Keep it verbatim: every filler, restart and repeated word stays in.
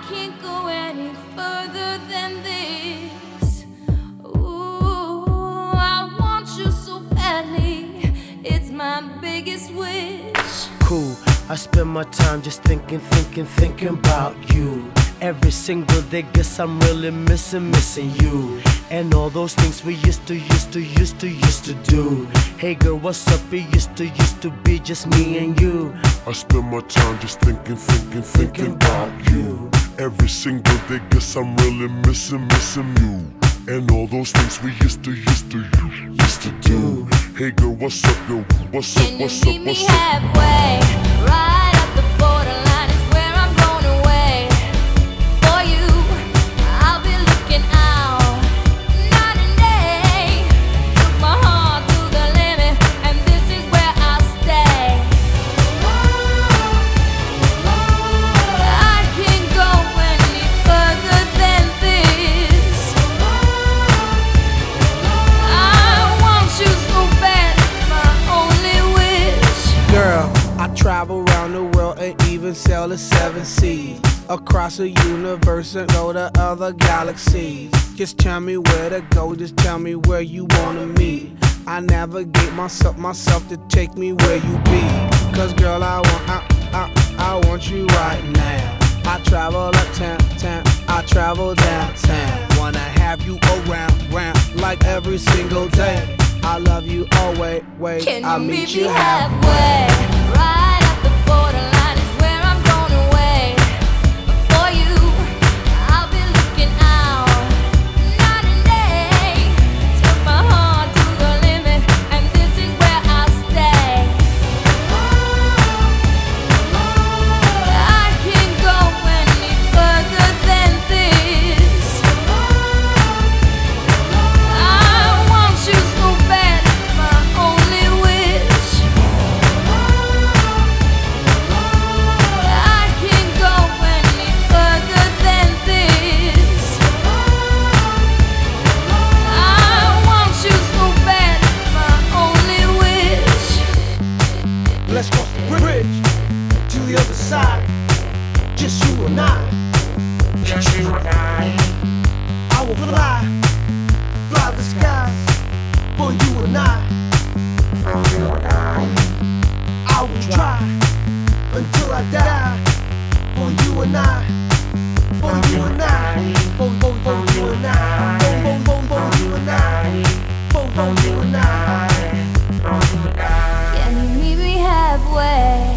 can't go any further than this. Ooh, I want you so badly. It's my biggest wish. Cool, I spend my time just thinking, thinking, thinking about you. Every single day, guess I'm really missing, missing you. And all those things we used to, used to, used to, used to do. Hey girl, what's up? It used to, used to be just me and you. I spend my time just thinking, thinking, thinking about you. Every single day, guess I'm really missing, missing you. And all those things we used to, used to, used to do. Hey girl, what's up, yo? What's up, what's up, what's up? Can you meet me halfway? Right at the borderline is where I'm going away. For you, I'll be looking out night and day. Took my heart to the limit, and this is where I'll stay. I can't go any further than this. I want you so bad, it's my only wish. Girl, I travel around the world and even sail the seven seas. Across the universe and go to other galaxies. Just tell me where to go, just tell me where you wanna meet. I navigate myself, myself to take me where you be. Cause girl, I want, I, I, I want you right now. I travel uptown, town, I travel downtown. Wanna have you around, round, like every single day. I love you always, wait, Can I'll you meet meet you me halfway. halfway? Right at the borderline is where I'm going away. For you, I'll be looking out night and day. Took my heart to the limit, and this is where I'll stay. I can't go any further than this. I want you so bad, it's my only wish. I can't go any further than this. I want you so bad, it's my only wish. Let's cross the bridge to the other side. Just you and I. Just you and I. I will fly, fly the skies for you and I. For you and I. I will try until I die for you and I. For you and I. For, for, for you and I. For, for, for, for you and I. For, for you and I. For you and I. Can you meet me halfway?